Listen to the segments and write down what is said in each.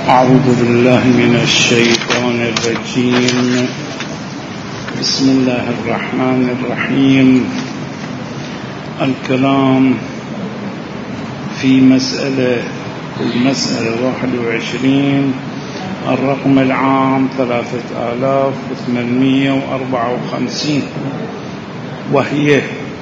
أعوذ بالله من الشيطان الرجيم. بسم الله الرحمن الرحيم. الكلام في المسألة 21 الرقم العام 3854، وهي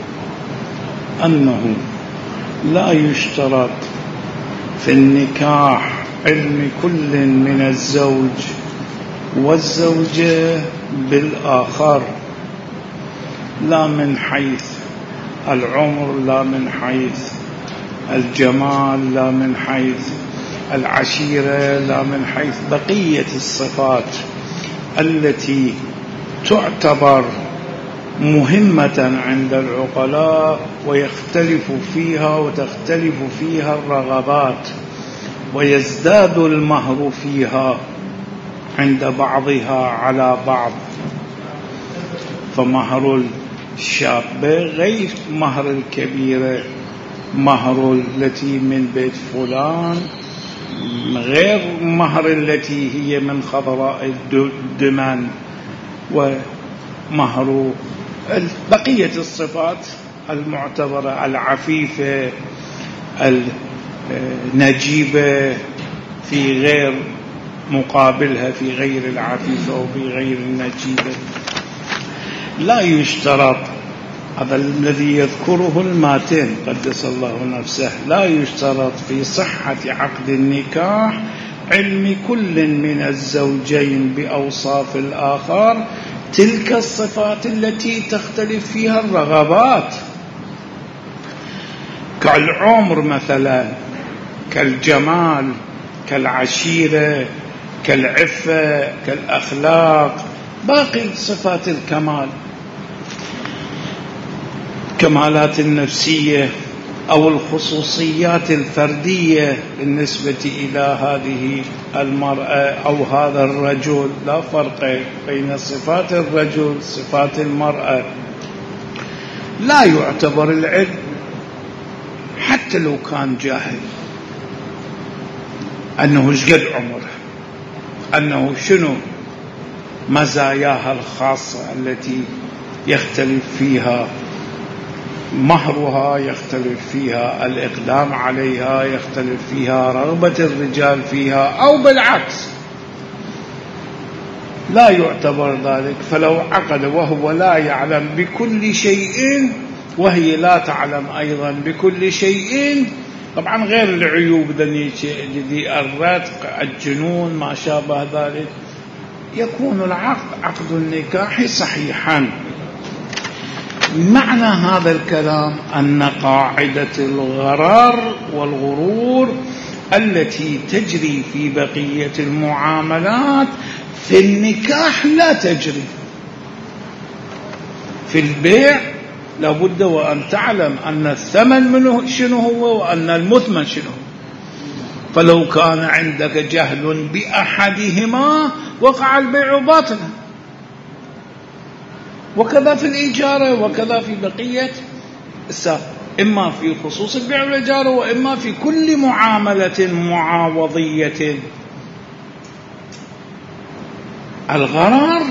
أنه لا يشترط في النكاح علم كل من الزوج والزوجة بالآخر، لا من حيث العمر، لا من حيث الجمال، لا من حيث العشيرة، لا من حيث بقية الصفات التي تعتبر مهمة عند العقلاء ويختلف فيها وتختلف فيها الرغبات ويزداد المهر فيها عند بعضها على بعض. فمهر الشابة غير مهر الكبيرة، مهر التي من بيت فلان غير مهر التي هي من خضراء الدمن، ومهر بقية الصفات المعتبرة العفيفة النجيبة في غير مقابلها، في غير العفيفة وفي غير النجيبة. لا يشترط، هذا الذي يذكره الماتن قدس الله نفسه، لا يشترط في صحة عقد النكاح علم كل من الزوجين بأوصاف الآخر، تلك الصفات التي تختلف فيها الرغبات، كالعمر مثلا، كالجمال، كالعشيرة، كالعفة، كالأخلاق، باقي صفات الكمال، كمالات النفسية أو الخصوصيات الفردية بالنسبة إلى هذه المرأة أو هذا الرجل. لا فرق بين صفات الرجل صفات المرأة. لا يعتبر العلم حتى لو كان جاهل أنه شقد عمره، أنه شنو مزاياها الخاصة التي يختلف فيها مهرها، يختلف فيها الإقدام عليها، يختلف فيها رغبة الرجال فيها، أو بالعكس لا يعتبر ذلك. فلو عقد وهو لا يعلم بكل شيء وهي لا تعلم أيضا بكل شيء، طبعا غير العيوب الذي الرتق، الجنون، ما شابه ذلك، يكون العقد عقد النكاح صحيحا. معنى هذا الكلام أن قاعدة الغرر والغرور التي تجري في بقية المعاملات في النكاح لا تجري. في البيع لابد وأن تعلم أن الثمن منه شنو هو وأن المثمن شنو هو. فلو كان عندك جهل بأحدهما وقع البيع باطلا، وكذا في الإجارة، وكذا في بقية إما في خصوص البيع والإجارة وإما في كل معاملة معاوضية. الغرر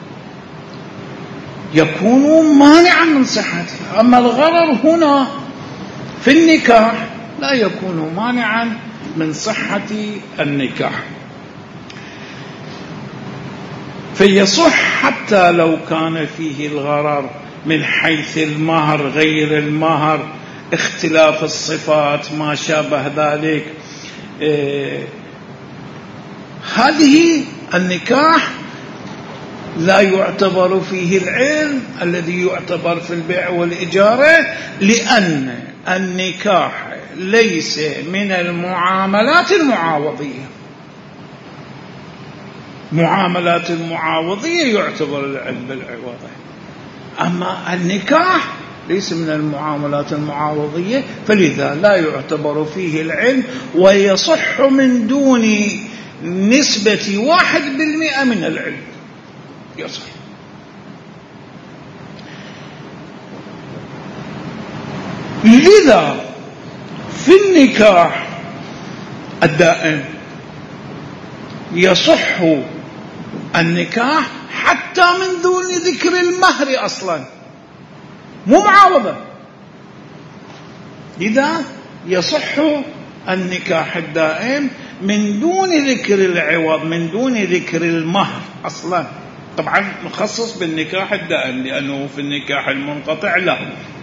يكون مانعا من صحتها، أما الغرر هنا في النكاح لا يكون مانعا من صحة النكاح. فيصح حتى لو كان فيه الغرر من حيث المهر، غير المهر، اختلاف الصفات، ما شابه ذلك. هذه النكاح لا يعتبر فيه العلم الذي يعتبر في البيع والإجارة، لأن النكاح ليس من المعاملات المعاوضية. معاملات المعاوضية يعتبر العلم بالعوضة، أما النكاح ليس من المعاملات المعاوضية، فلذا لا يعتبر فيه العلم، ويصح من دون نسبة 1% من العلم يصح. لذا في النكاح الدائم يصح النكاح حتى من دون ذكر المهر أصلا، مو معاوضة. لذا يصح النكاح الدائم من دون ذكر العوض، من دون ذكر المهر أصلا. طبعا مخصص بالنكاح الدائم، لأنه في النكاح المنقطع لا،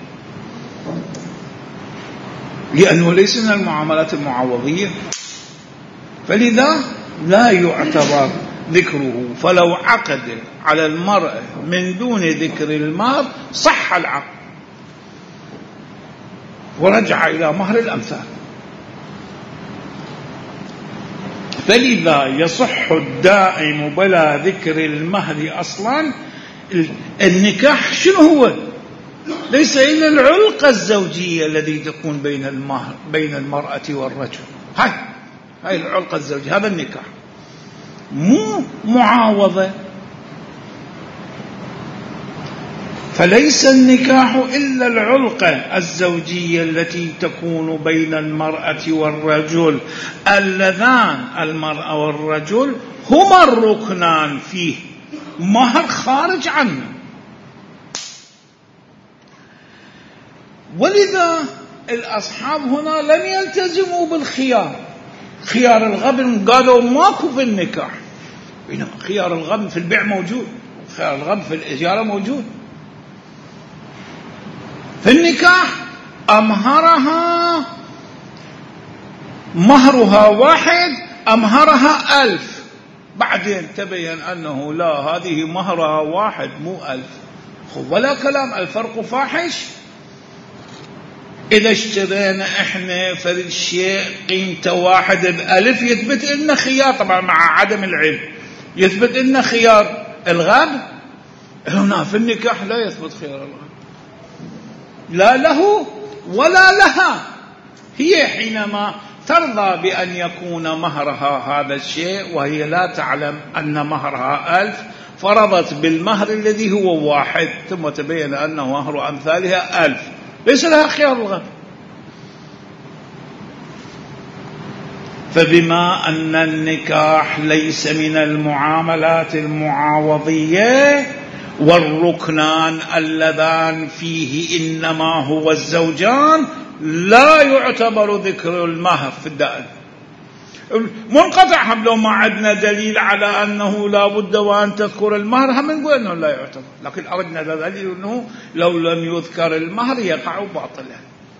لأنه ليس من المعاملات المعوضية، فلذا لا يعتبر ذكره. فلو عقد على المرأة من دون ذكر المهر صح العقد ورجع إلى مهر الأمثال. فلذا يصح الدائم بلا ذكر المهر أصلا. النكاح شنو هو؟ ليس إلا العلاقة الزوجية التي تكون بين المرأة والرجل. هاي العلاقة الزوجية، هذا النكاح، مو معاوضة. فليس النكاح إلا العلاقة الزوجية التي تكون بين المرأة والرجل، اللذان المرأة والرجل هما الركنان فيه، مهر خارج عنه. ولذا الأصحاب هنا لم يلتزموا بالخيار، خيار الغبن قالوا ماكو في النكاح، بينما خيار الغبن في البيع موجود، خيار الغبن في الإجارة موجود. في النكاح أمهرها مهرها 1، أمهرها 1000، بعدين تبين أنه لا، هذه مهرها 1 مو 1000. ولا كلام، الفرق فاحش. إذا اشترينا إحنا في الشيء قيمته 1 ب1000 يثبت لنا خيار، طبعا مع عدم العلم يثبت لنا خيار الغبن. هنا في النكاح لا يثبت خيار الغبن، لا له ولا لها. هي حينما ترضى بأن يكون مهرها هذا الشيء وهي لا تعلم أن مهرها 1000، فرضت بالمهر الذي هو 1، ثم تبين أنه مهر أمثالها 1000، ليس لها خيار الغبن. فبما أن النكاح ليس من المعاملات المعاوضية، والركنان اللذان فيه إنما هو الزوجان، لا يعتبر ذكر المهر في الدائم. منقطع هم لو ما عندنا دليل على أنه لا بد وأن تذكر المهر هم نقول أنه لا يعتبر، لكن أردنا دليل أنه لو لم يذكر المهر يقع باطلا.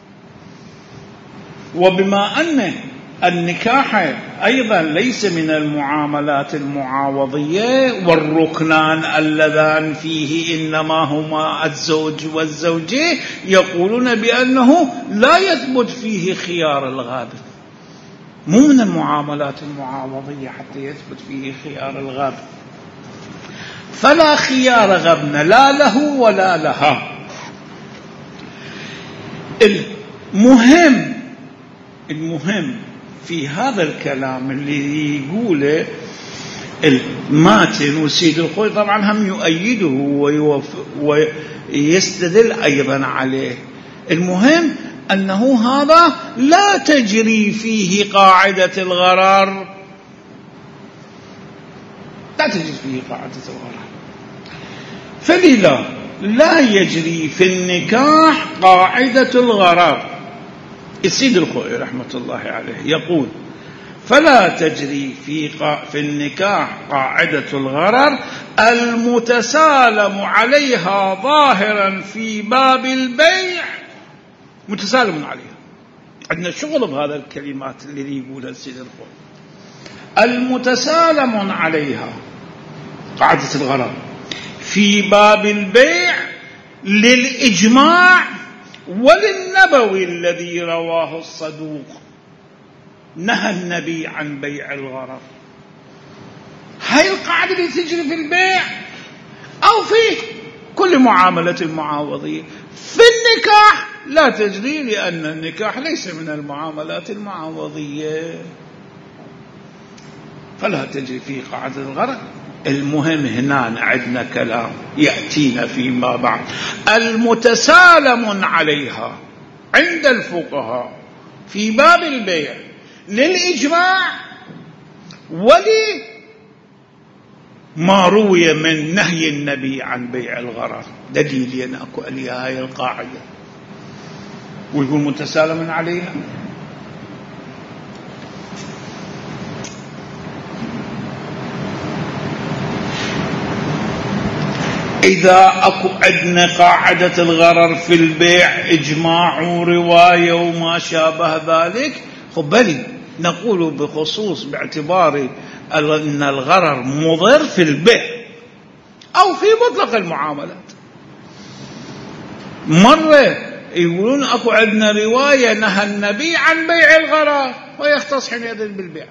وبما أن النكاح أيضا ليس من المعاملات المعاوضية، والركنان اللذان فيه إنما هما الزوج والزوجة، يقولون بأنه لا يثبت فيه خيار الغابن، مو من المعاملات المعاوضية حتى يثبت فيه خيار الغابن. فلا خيار غبن لا له ولا لها. المهم في هذا الكلام اللي يقوله الماتن وسيد الخوي، طبعا هم يؤيده ويستدل أيضا عليه. المهم أنه هذا لا تجري فيه قاعدة الغرر، لا تجري فيه قاعدة الغرر. فلذا لا يجري في النكاح قاعدة الغرر. السيد الخوئي رحمة الله عليه يقول: فلا تجري في النكاح قاعدة الغرر المتسالم عليها ظاهرا في باب البيع، متسالم عليها. عندنا شغل بهذا الكلمات اللي يقولها السيد الخوئي. المتسالم عليها قاعدة الغرر في باب البيع للإجماع وللنبوي الذي رواه الصدوق نهى النبي عن بيع الغرر. هاي القاعدة اللي تجري في البيع أو في كل معاملة المعاوضية. في النكاح لا تجري، لأن النكاح ليس من المعاملات المعاوضية، فلا تجري فيه قاعدة الغرر. المهم هنا عندنا كلام يأتينا فيما بعد. المتسالم عليها عند الفقهاء في باب البيع للإجماع ما روي من نهي النبي عن بيع الغرر دليل يناكو عليها هاي القاعدة، ويقول متسالم عليها. إذا أكو عندنا قاعدة الغرر في البيع إجماع ورواية وما شابه ذلك، بل نقول بخصوص باعتبار أن الغرر مضر في البيع أو في مطلق المعاملات. مرة يقولون أكو عندنا رواية نهى النبي عن بيع الغرر ويختص حينئذ بالبيع،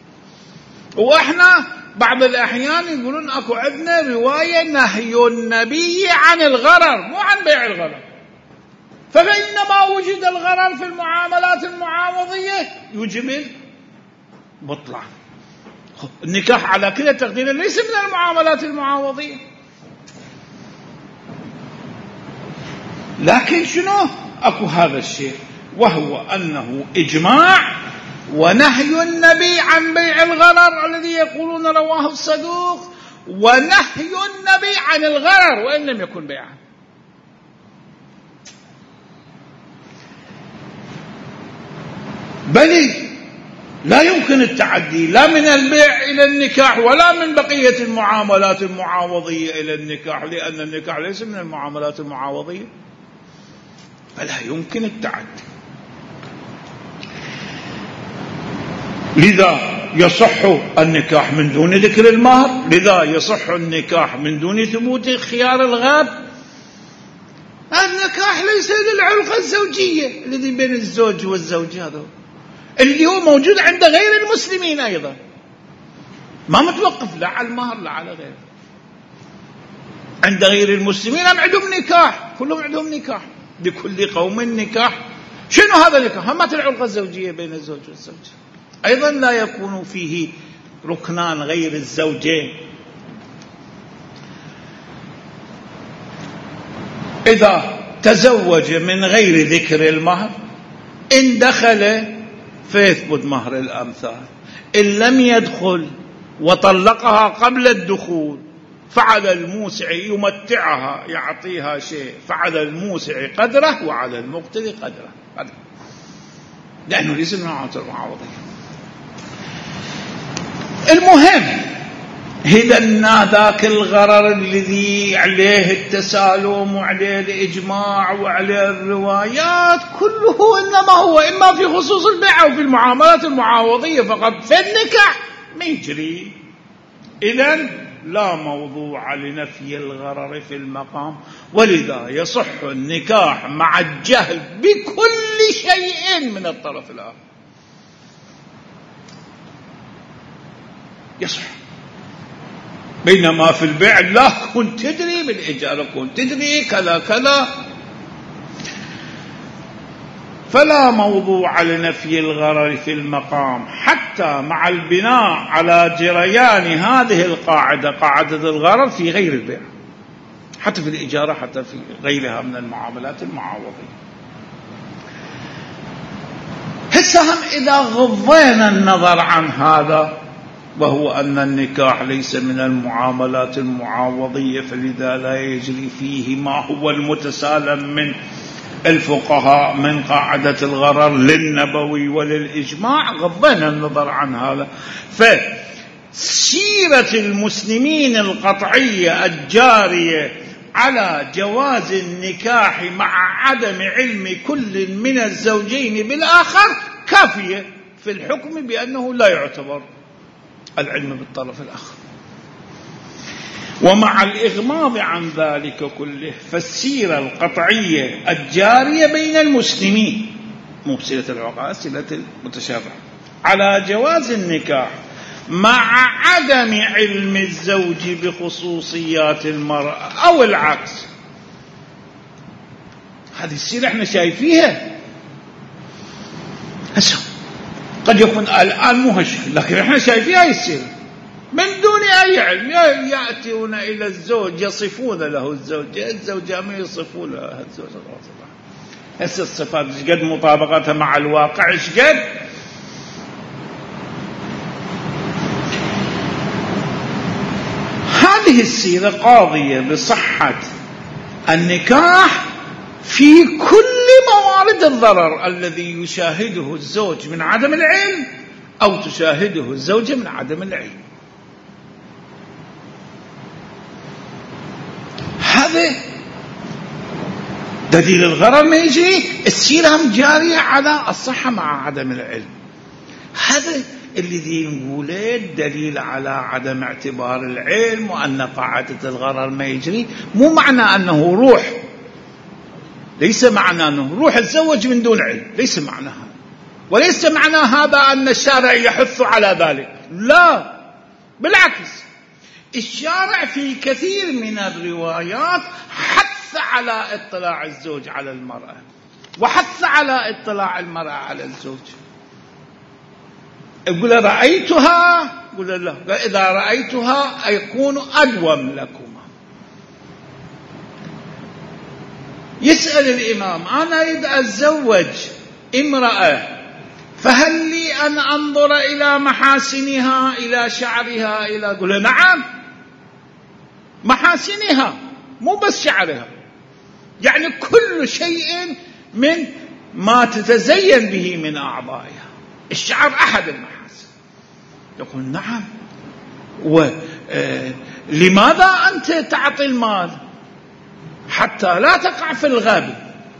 وإحنا بعض الأحيان يقولون أكو عندنا رواية نهي النبي عن الغرر مو عن بيع الغرر. فبينما وجد الغرر في المعاملات المعاوضية يوجب البطلان. النكاح على كلا تقدير ليس من المعاملات المعاوضية، لكن شنو أكو هذا الشيء، وهو أنه إجماع ونهي النبي عن بيع الغرر الذي يقولون رواه الصدوق، ونهي النبي عن الغرر وإن لم يكن بيعا. بل لا يمكن التعدي لا من البيع إلى النكاح ولا من بقية المعاملات المعاوضية إلى النكاح، لأن النكاح ليس من المعاملات المعاوضية، فلا يمكن التعدي. لذا يصح النكاح من دون ذكر المهر، لذا يصح النكاح من دون ثبوت خيار الغاب. النكاح ليس للعلاقة الزوجية الذي بين الزوج والزوج، هذا اللي هو موجود عند غير المسلمين أيضا، ما متوقف لا على المهر لا على غيره. عند غير المسلمين هم عندهم نكاح، كلهم عندهم نكاح، لكل قوم نكاح. شنو هذا النكاح؟ همت العلاقة الزوجية بين الزوج والزوج، أيضا لا يكون فيه ركنان غير الزوجين. إذا تزوج من غير ذكر المهر إن دخل فيثبت مهر الأمثال، إن لم يدخل وطلقها قبل الدخول فعلى الموسع يمتعها يعطيها شيء، فعلى الموسع قدره وعلى المقتدر قدره، لأنه ليس من المعاوضة. المهم إذا ذاك الغرر الذي عليه التسالم وعليه الإجماع وعليه الروايات كله إنما هو إما في خصوص البيع أو في المعاملات المعاوضية فقط، في النكاح ما يجري. إذن لا موضوع لنفي الغرر في المقام، ولذا يصح النكاح مع الجهل بكل شيء من الطرف الآخر، يصح. بينما في البيع لا كنت تدري، بالإجارة كنت تدري كذا كذا، فلا موضوع لنفي الغرر في المقام حتى مع البناء على جريان هذه القاعدة، قاعدة الغرر في غير البيع، حتى في الإجارة، حتى في غيرها من المعاملات المعاوضية. هسه هم إذا غضينا النظر عن هذا، وهو أن النكاح ليس من المعاملات المعاوضية، فلذا لا يجري فيه ما هو المتسالم من الفقهاء من قاعدة الغرر للنبوي وللإجماع، غضينا النظر عن هذا. فسيرة المسلمين القطعية الجارية على جواز النكاح مع عدم علم كل من الزوجين بالآخر كافية في الحكم بأنه لا يعتبر العلم بالطرف الآخر. ومع الإغماض عن ذلك كله، فالسيرة القطعية الجارية بين المسلمين، مو سيرة العقلاء، سيرة المتشابه، على جواز النكاح مع عدم علم الزوج بخصوصيات المرأة أو العكس. هذه السيرة احنا شايفيها هسه، قد يكون الآن مو هالشكل، لكن احنا شايفيها هاي السيرة من دون أي علم. يأتون إلى الزوج يصفون له الزوجة ما يصفون له الزوج. هسه الصفات قد مطابقتها مع الواقع قد. هذه السيرة قاضية بصحة النكاح في كل موارد الضرر الذي يشاهده الزوج من عدم العلم أو تشاهده الزوجة من عدم العلم. هذا دليل الغرر ما يجري، السيرة جارية على الصحة مع عدم العلم. هذا الذي نقوله دليل على عدم اعتبار العلم، وأن قاعدة الغرر ما يجري مو معنى أنه روح، ليس معنى أنه روح الزوج من دون علم، ليس معنى هذا، وليس معنى هذا أن الشارع يحث على ذلك، لا بالعكس، الشارع في كثير من الروايات حث على اطلاع الزوج على المرأة، وحث على اطلاع المرأة على الزوج. يقول رأيتها، يقول لا، إذا رأيتها يكون أدوم لكما. يسأل الإمام أنا إذا أتزوج امرأة فهل لي أن أنظر إلى محاسنها، إلى شعرها، إلى، يقول نعم، محاسنها مو بس شعرها، يعني كل شيء من ما تتزين به من أعضائها. الشعر أحد المحاسن. يقول نعم، ولماذا أنت تعطي المال؟ حتى لا تقع في الغابة.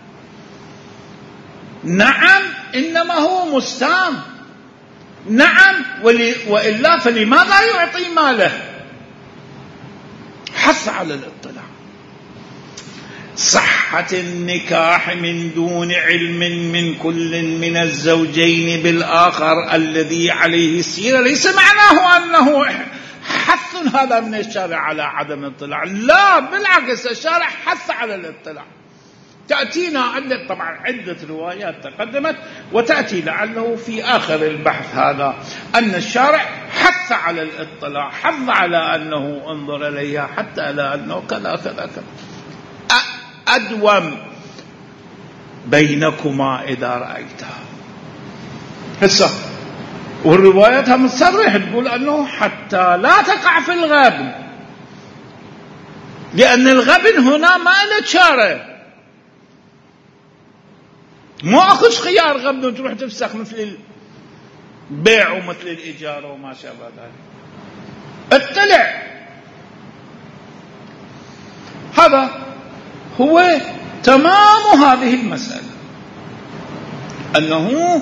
نعم، إنما هو مستام. نعم، وإلا فلماذا يعطي ماله؟ حث على الاطلاع. صحة النكاح من دون علم من كل من الزوجين بالآخر الذي عليه السيرة ليس معناه أنه حث هذا من الشارع على عدم الاطلاع، لا بالعكس، الشارع حث على الاطلاع. تأتينا طبعا عدة روايات تقدمت، وتأتي لعله في آخر البحث هذا أن الشارع حث على الاطلاع، حث على أنه انظر إليها، حتى على أنه كذا كذا كذا، أدوم بينكما إذا رأيتها. هسه والروايات مصرح تقول أنه حتى لا تقع في الغبن، لأن الغبن هنا ما له شارع، مو أخذ خيار غبن وتروح تفسخ مثل البيع ومثل الإجارة وما شابه ذلك. اطلع. هذا هو تمام هذه المسألة، أنه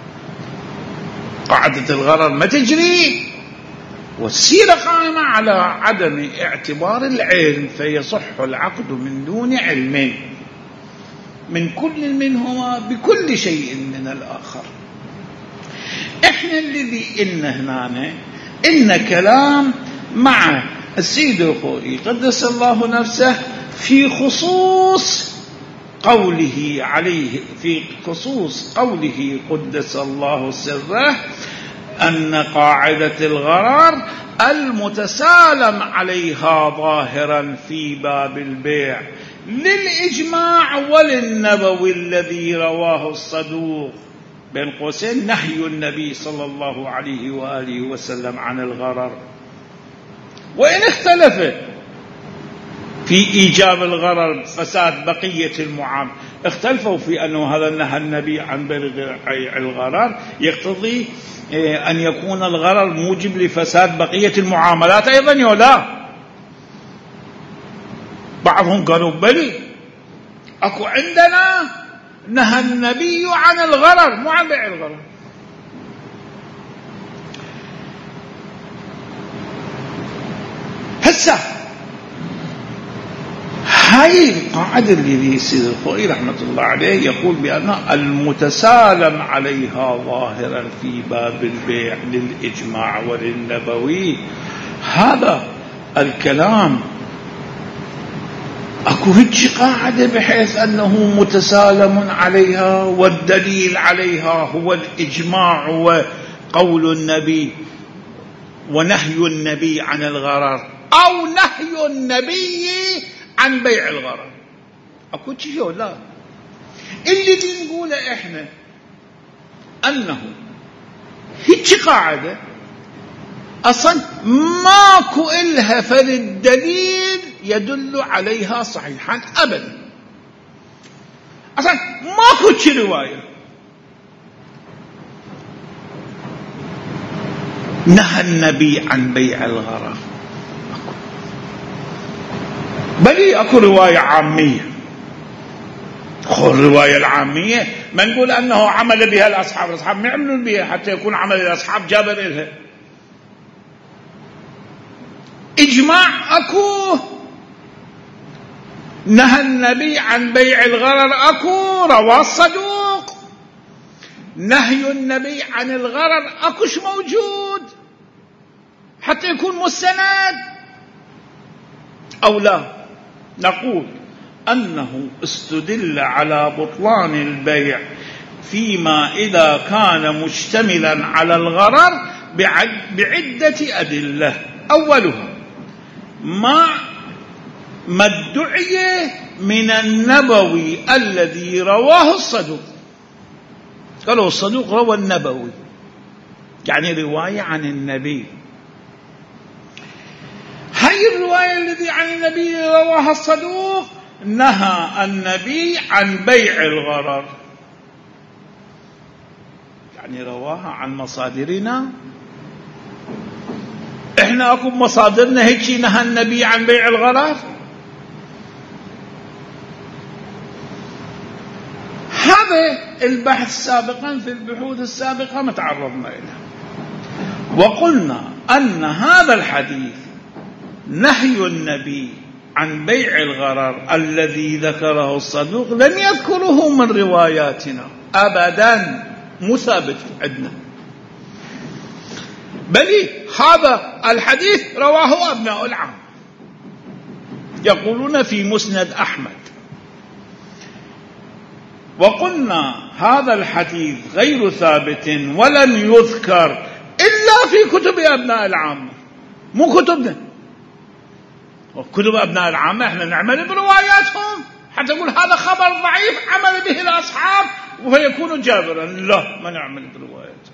قاعدة الغرر ما تجري، والسيرة قائمة على عدم اعتبار العلم، فيصح العقد من دون علم من كل منهما بكل شيء من الآخر. احنا الذي هنا إن كلام مع السيد الخوئي قدس الله نفسه في خصوص قوله عليه، في خصوص قوله قدس الله سره أن قاعدة الغرر المتسالم عليها ظاهرا في باب البيع للإجماع وللنبوي الذي رواه الصدوق بين قوسين نهي النبي صلى الله عليه وآله وسلم عن الغرر. وإن اختلف في إيجاب الغرر فساد بقية المعاملة، اختلفوا في أنه هذا نهى النبي عن بيع الغرر يقتضي أن يكون الغرر موجب لفساد بقية المعاملات أيضا يولا. بعضهم قالوا بلي، أكو عندنا نهى النبي عن الغرر مو عن بيع الغرر. هسه هاي القاعدة اللي سيد الخوئي رحمة الله عليه يقول بأنها المتسالم عليها ظاهرا في باب البيع للإجماع وللنبوي، هذا الكلام أكو هيك قاعدة بحيث أنه متسالم عليها والدليل عليها هو الإجماع وقول النبي ونهي النبي عن الغرر أو نهي النبي عن بيع الغرر. أكو شيء لا، اللي نقوله إحنا أنه هيك قاعدة أصلا ماكو إلها فرد دليل يدل عليها صحيحا أبدا، أصلا ماكو شي رواية. نهى النبي عن بيع الغرر، بل اكو رواية عامية. الرواية العامية ما نقول أنه عمل بها الأصحاب ما يعملون بها حتى يكون عمل الأصحاب جابر إلها. إجماع أكو، نهى النبي عن بيع الغرر أكو، رواه الصدوق. نهي النبي عن الغرر أكوش موجود حتى يكون مستند أو لا. نقول أنه استدل على بطلان البيع فيما إذا كان مشتملا على الغرر بعدة أدلة. أولها ما ادعي من النبوي الذي رواه الصدوق. قالوا الصدوق روى النبوي، يعني رواية عن النبي. هاي الرواية الذي عن النبي رواها الصدوق نهى النبي عن بيع الغرر، يعني رواها عن مصادرنا. احنا اكو مصادرنا هيك نهى النبي عن بيع الغرر. هذا البحث سابقا في البحوث السابقة ما تعرضنا إليه، وقلنا أن هذا الحديث نهي النبي عن بيع الغرر الذي ذكره الصدوق لم يذكره من رواياتنا أبدا، مو ثابت عندنا، بل هذا الحديث رواه أبناء العام يقولون في مسند أحمد. وقلنا هذا الحديث غير ثابت ولم يذكر إلا في كتب أبناء العامة، مو كتبنا. وكتب أبناء العامة احنا نعمل برواياتهم حتى نقول هذا خبر ضعيف عمل به الأصحاب ويكون جابرا، لا، ما نعمل برواياتهم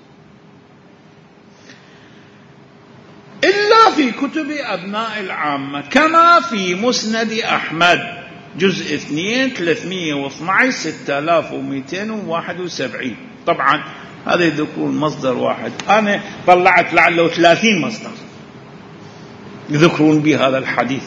إلا في كتب أبناء العامة، كما في مسند أحمد جزء 2 312 6271. طبعا هذا يذكرون مصدر واحد، أنا طلعت لعله 30 مصدر يذكرون بهذا الحديث.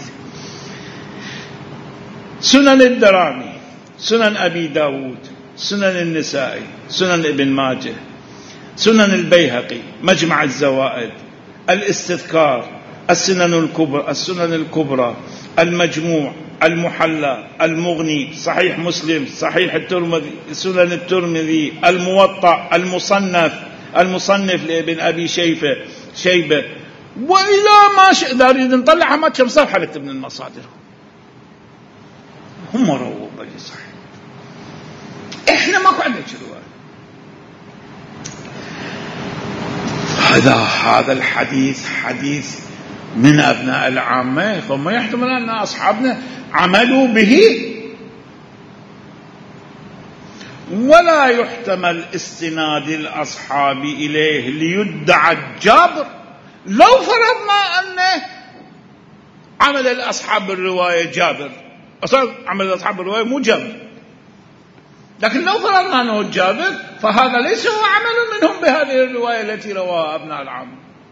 سنن الدرامي، سنن أبي داود، سنن النسائي، سنن ابن ماجه، سنن البيهقي، مجمع الزوائد، الاستذكار، السنن الكبرى، المجموع، المحلى، المغني، صحيح مسلم، صحيح الترمذي، سنن الترمذي، الموطأ، المصنف لابن أبي شيبة، وإلى ما إذا نريد نطلعها ما كم صفحة نكتب من المصادر. هم رووا بلي صحيح، إحنا ماكو عندنا رواية. هذا الحديث حديث من أبناء العامة، فما يحتمل أن أصحابنا عملوا به، ولا يحتمل استناد الأصحاب إليه ليدعى الجابر. لو فرضنا أن عمل الأصحاب الرواية جابر، أصلا عمل الأصحاب الرواية مو جابر، لكن لو فرضنا أنه جابر فهذا ليس هو عمل منهم بهذه الرواية التي رواها أبناء العامة.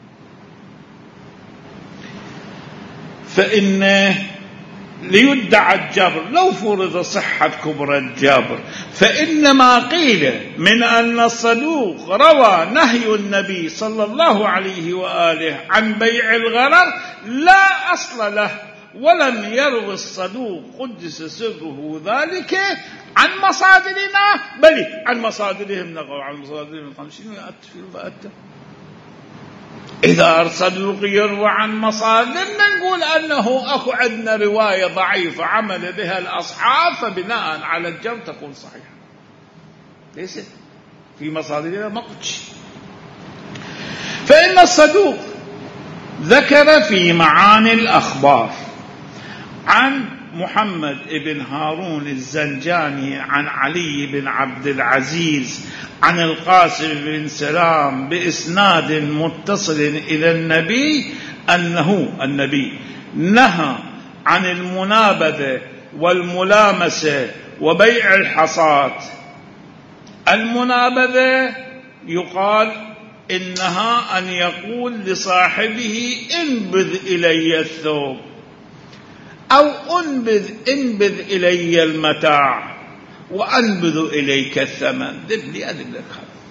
فإن ليدعى الجابر، لو فرض صحة كبرى الجابر، فإن ما قيل من أن الصدوق روى نهي النبي صلى الله عليه وآله عن بيع الغرر لا أصل له، ولم يروي الصدوق قدس سره ذلك عن مصادرنا، بل عن مصادرهم، نقول عن مصادرهم 50 في الفاتة. إذا الصدوق يروى عن مصادرنا نقول أنه أكو عندنا رواية ضعيفة عمل بها الأصحاب، فبناء على الجمع تكون صحيحة. ليس في مصادرنا مقتش. فإن الصدوق ذكر في معاني الأخبار عن محمد بن هارون الزنجاني عن علي بن عبد العزيز عن القاسم بن سلام بإسناد متصل إلى النبي أنه النبي نهى عن المنابذة والملامسة وبيع الحصاة. المنابذة يقال إنها أن يقول لصاحبه انبذ إلي الثوب، أو انبذ إلي المتاع وأنبذ إليك الثمن، ذب لي أذب لك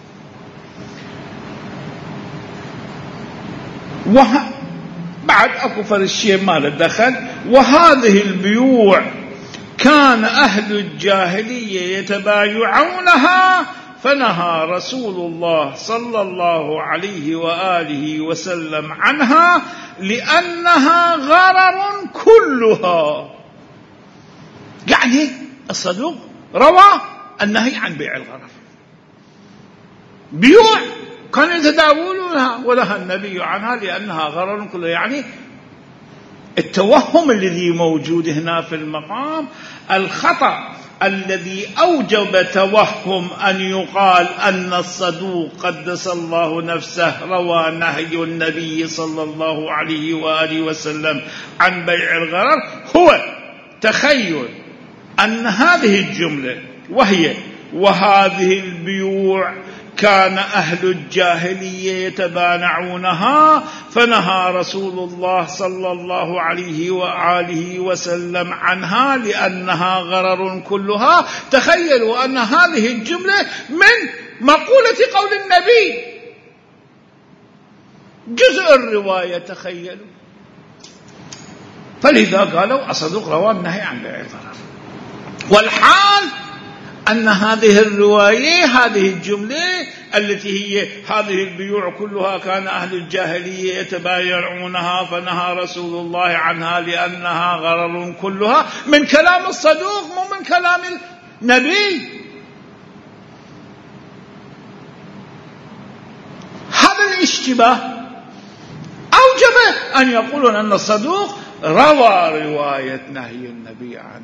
هذا. بعد أكو فرشية ما له دخل. وهذه البيوع كان أهل الجاهلية يتبايعونها، فنهى رسول الله صلى الله عليه وآله وسلم عنها لأنها غرر كلها. يعني الصدوق روى النهي عن بيع الغرر. بيوع كانوا يتداولونها ولها النبي عنها لأنها غرر كلها. يعني التوهم الذي موجود هنا في المقام، الخطأ الذي أوجب توهم أن يقال أن الصدوق قدس الله نفسه روى نهي النبي صلى الله عليه وآله وسلم عن بيع الغرر، هو تخيل أن هذه الجملة وهي وهذه البيوع كان أهل الجاهلية يتبانعونها، فنهى رسول الله صلى الله عليه وآله وسلم عنها لأنها غرر كلها. تخيلوا أن هذه الجملة من مقولة قول النبي، جزء الرواية، تخيلوا. فلذا قالوا الصدوق روى النهي عن بيع الغرر، والحال أن هذه الرواية، هذه الجملة التي هي هذه البيوع كلها كان أهل الجاهلية يتبايعونها فنهى رسول الله عنها لأنها غرر كلها، من كلام الصدوق مو من كلام النبي. هذا الاشتباه أوجب أن يقولون أن الصدوق روى رواية نهي النبي عن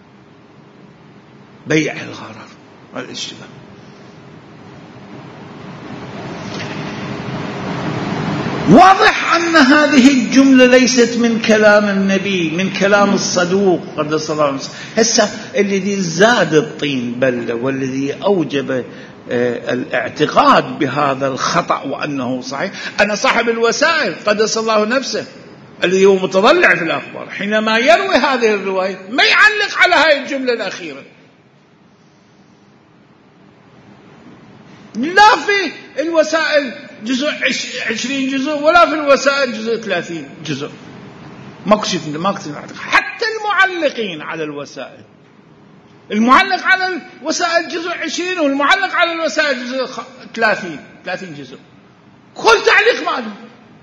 بيع الغرر والاشتباه. واضح أن هذه الجملة ليست من كلام النبي، من كلام الصدوق قدس الله نفسه. هسه الذي زاد الطين بلة والذي أوجب الاعتقاد بهذا الخطأ وأنه صحيح أن صاحب الوسائل قدس الله نفسه الذي هو متضلع في الأخبار حينما يروي هذه الرواية ما يعلق على هذه الجملة الأخيرة. لا في الوسائل جزء 20 جزء ولا في الوسائل جزء 30 جزء. ما كتب حتى المعلقين على الوسائل، المعلق على الوسائل جزء 20 والمعلق على الوسائل جزء 30 جزء. كل تعليق ماله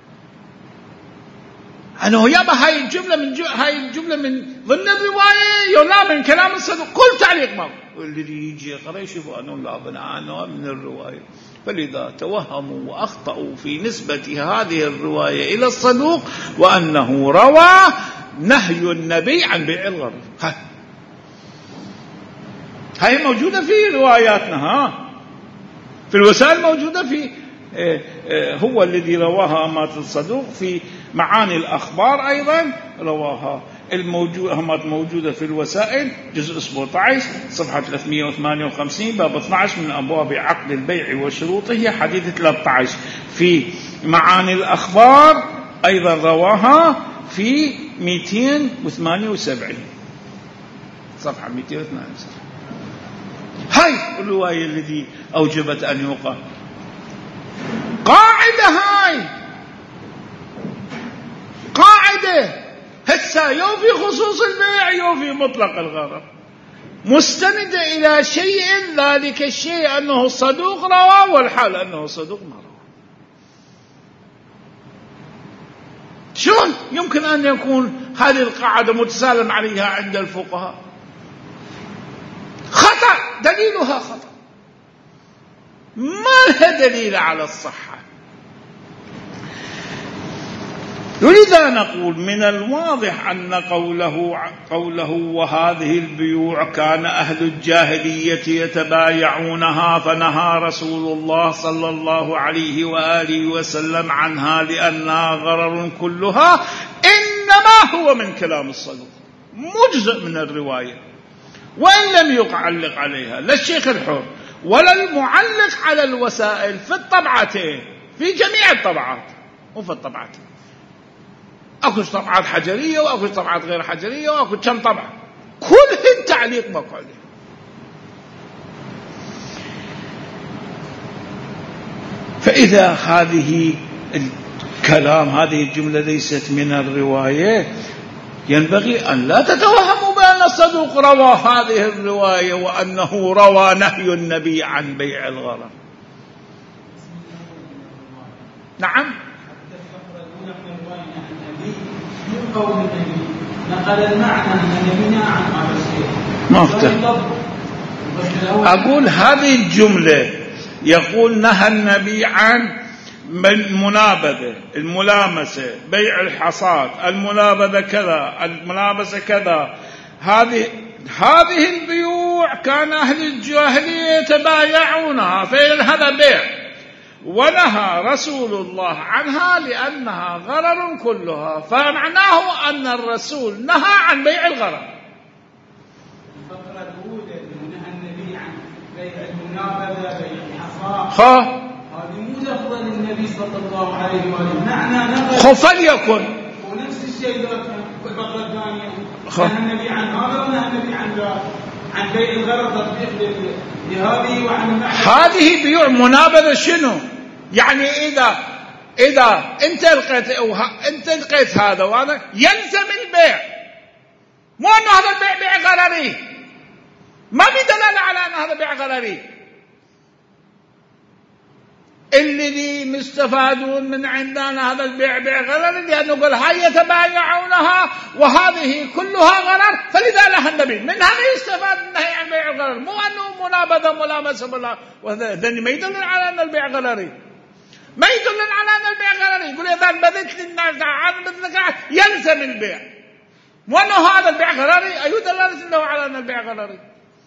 أنه يابا هاي الجملة من ضمن الرواية يلا من كلام الصدوق، كل تعليق ماله. والذي يجي يقرأ يشوف أنه لا بناء من الرواية. فلذا توهموا وأخطأوا في نسبة هذه الرواية إلى الصدوق وأنه روى نهي النبي عن بيع الغرر. هاي موجودة في رواياتنا، في الوسائل موجودة، في هو الذي رواها أمات الصدوق في معاني الأخبار أيضا رواها. همات موجودة في الوسائل جزء 17 صفحة 358 باب 12 من أبواب عقد البيع وشروطه هي حديث 13. في معاني الأخبار أيضا رواها في 278 صفحة 278. هاي الرواية التي أوجبت أن يقال قاعدة هسه يو في خصوص البيع يو في مطلق الغرر، مستندة إلى شيء، ذلك الشيء أنه صدوق رواه والحال أنه صدوق ما رواه. شلون يمكن أن يكون هذه القاعدة متسالم عليها عند الفقهاء؟ خطأ، دليلها خطأ، ما لها دليل على الصحة. ولذا نقول من الواضح أن قوله وهذه البيوع كان أهل الجاهلية يتبايعونها فنهى رسول الله صلى الله عليه وآله وسلم عنها لأنها غرر كلها، إنما هو من كلام الصدوق مجزء من الرواية، وإن لم يعلق عليها لا الشيخ الحر ولا المعلق على الوسائل في الطبعتين، في جميع الطبعات وفي الطبعتين. أكو طبعات حجرية وأكو طبعات غير حجرية وأكو كم طبعة، كل التعليق ماكو عليه. فإذا هذه الكلام هذه الجملة ليست من الرواية، ينبغي أن لا تتوهموا بأن الصدوق روى هذه الرواية وأنه روى نهي النبي عن بيع الغرر. نعم، قول النبي نقل المعنى النبي عن هذا الشيء ما افتح. أقول هذه الجملة يقول نهى النبي عن المنابذة، الملامسة، بيع الحصاد، المنابذة كذا، الملامسة كذا، هذه البيوع كان أهل الجاهلية يتبايعونها، فهذا بيع، ونهى رسول الله عنها لأنها غرر كلها، فمعناه أن الرسول نهى عن بيع الغرر. الفقرة الأولى نهى النبي عن بيع المنابذة، بيع الحصاد، هذه مو لفظة للنبي صلى الله عليه وسلم، معنى نقل فليكن. ونفس الشيء في الفقرة الثانية نهى النبي عن هذا ونهى النبي عن بيع الغرر، تطبيق لهذه وعن هذه بيوع منابذة. شنو يعني؟ إذا أنت لقيت هذا وهذا يلزم البيع، مو أنه هذا البيع بيع غرري، ما في دلالة على أن هذا بيع غرري. الذي مستفادون من عندنا هذا البيع بيع غرري، لأنه قال هاي يتبايعونها وهذه كلها غرر، فلذا نهى النبي منها يستفاد النهي عن بيع الغرر، مو أنه منابذة ملامسة، وهذا ما يدل على أن البيع غرري، ما يدل على أن البيع غرري. يقول إذا بذلت للناس يلزم البيع، مو أنه هذا البيع غرري، أي دلالة أنه على أن البيع غرري.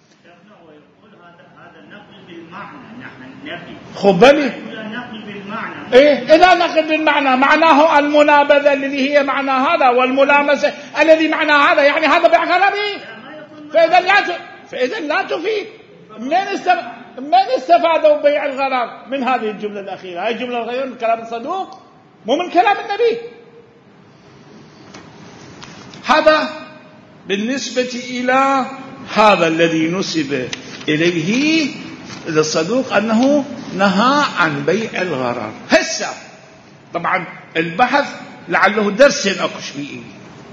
هذا نقل بالمعنى، نحن النبي خبني نقل بالمعنى. إيه إذا نقل بالمعنى معناه المنابذة الذي هي معنى هذا، والملامسة الذي معنى هذا، يعني هذا بيع غرري، فإذا لا تفيد. من استفادوا بيع الغرر من هذه الجملة الأخيرة؟ هذه الجملة الأخيرة من كلام الصدوق مو من كلام النبي. هذا بالنسبة إلى هذا الذي نسب إليه للصدوق أنه نهى عن بيع الغرر. هسه طبعا البحث لعله درس أكش فيه.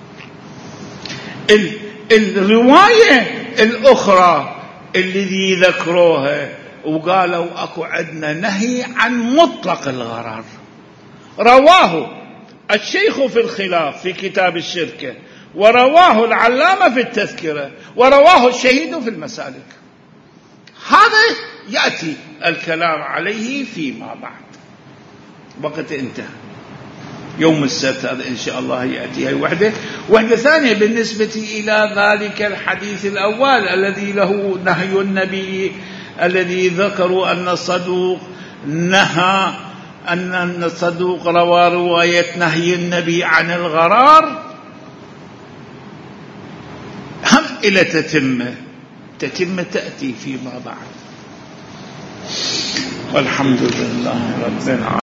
الرواية الأخرى الذي ذكروها وقالوا أكو عندنا نهي عن مطلق الغرر، رواه الشيخ في الخلاف في كتاب الشركة، ورواه العلامة في التذكرة، ورواه الشهيد في المسالك. هذا يأتي الكلام عليه فيما بعد، وقت انتهى يوم السبت هذا إن شاء الله يأتي. هاي وحدة ثانية بالنسبة إلى ذلك الحديث الأول الذي له نهي النبي، الذي ذكروا أن الصدوق نهى، أن الصدوق روى رواية نهي النبي عن الغرار، هم إلى تتمة تأتي فيما بعد. والحمد لله رب العالمين.